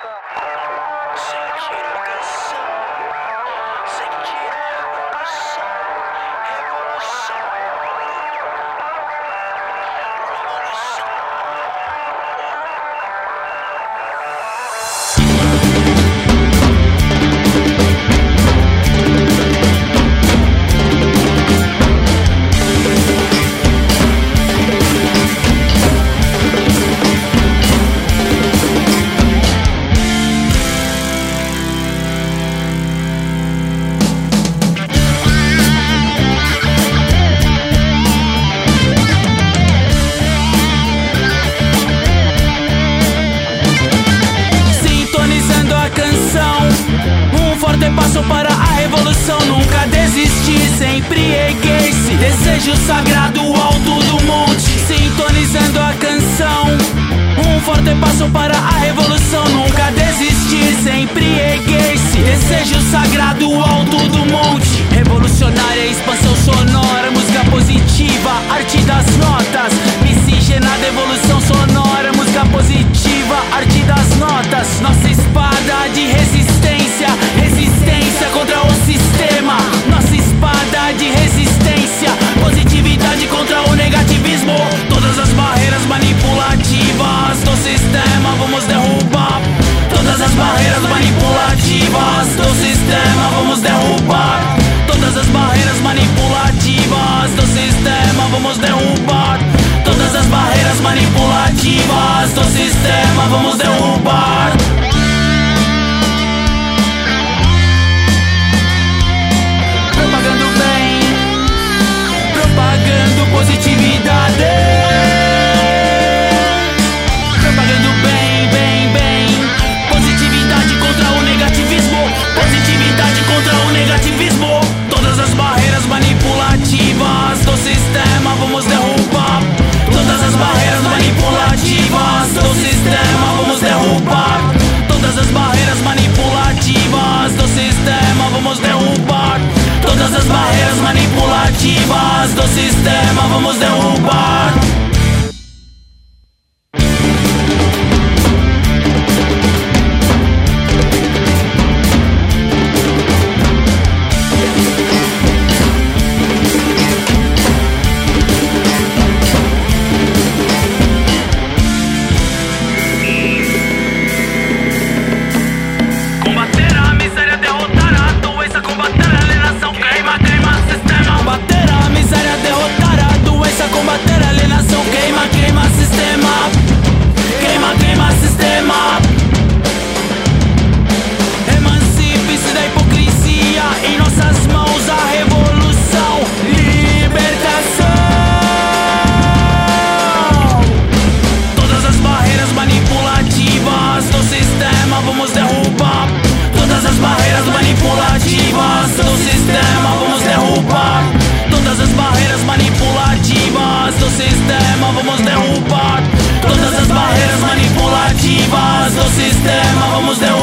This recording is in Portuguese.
Sentir a canção, sentir a revolução, revolução, revolução. Passo para a revolução, nunca desisti, sempre erguei-se. Desejo sagrado alto do monte, sintonizando a canção. Um forte passo para a revolução, nunca desisti, sempre erguei-se. Desejo sagrado alto do monte. Revolucionária, expansão sonora, música positiva, arte das notas. Miscigenada, evolução sonora, música positiva, arte das notas. Nossa espada de resistência, resistência contra o sistema. Nossa espada de resistência, positividade contra o negativismo. Todas as barreiras manipulativas do sistema vamos derrubar. Todas as barreiras manipulativas do sistema vamos derrubar. Todas as barreiras manipulativas do sistema vamos derrubar. Todas as barreiras manipulativas do sistema vamos derrubar. Propagando bem, propagando positividade. Propagando bem, bem, bem. Positividade contra o negativismo. Positividade contra o negativismo. Todas as barreiras manipulativas do sistema vamos derrubar. Todas as barreiras manipulativas do sistema vamos derrubar. Todas as barreiras manipulativas do sistema vamos derrubar. Todas as barreiras manipulativas do sistema vamos derrubar. Vamos derrubar todas as barreiras manipulativas do sistema. Vamos derrubar todas as barreiras manipulativas do sistema. Vamos derrubar todas as barreiras manipulativas do sistema. Vamos derrubar.